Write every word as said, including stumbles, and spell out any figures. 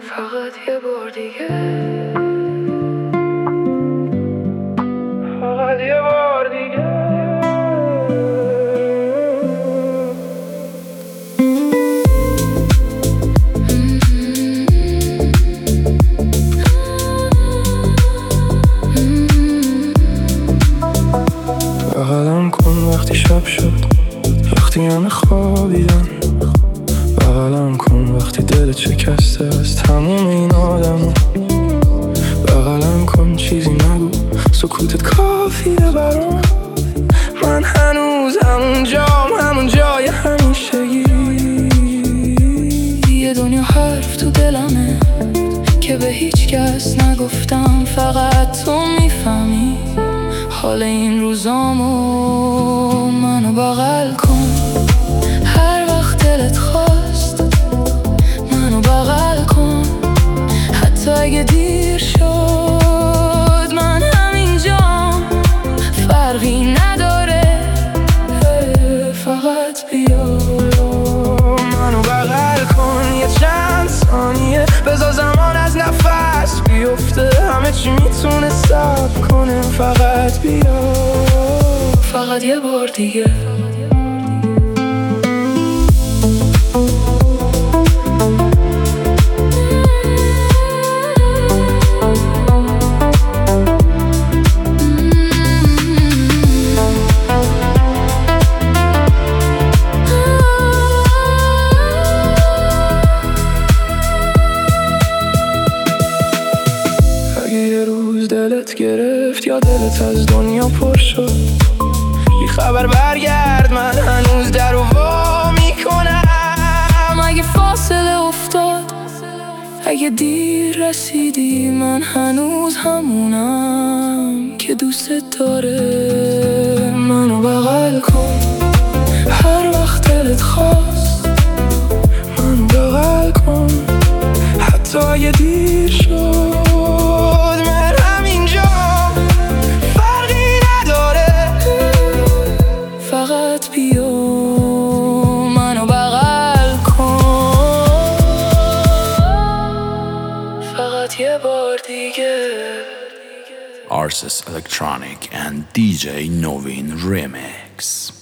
فقط یه بار دیگه، فقط یه بار دیگه. بغلم کن وقتی شب شد، وقتی همه خوابیدن. بغلم کن وقتی دلت شکسته از تموم این آدم. بغلم کن چیزی نگو، سکوتت کافیه برام. من هنوز همون جام، همون جای همیشگی. یه دنیا حرف تو دلمه که به هیچ کس نگفتم، فقط تو میفهمی حال این روزامو. منو بغل کن هر وقت دلت خواست، منو بغل کن حتی اگه دیر شد. من همینجام، فرقی نداره، فقط بیا. منو بغل کن یه چند ثانیه، بذار زمان از نفس بیفته. همه چی میتونه صبر کنه، فقط بیا. فقط یه بار دیگه. دلت گرفت یا دلت از دنیا پر شد، بی خبر برگرد، من هنوز در رو وا میکنم. اگه فاصله افتاد، اگه دیر رسیدی، من هنوز همونم که دوست داره. منو بغل کن هر وقت دلت خواست، منو بغل کن حتی اگه دیر شد. فقط بیا منو بغل کن، فقط یه بار دیگه. Arsis Electronic and دی جی Novin Remix.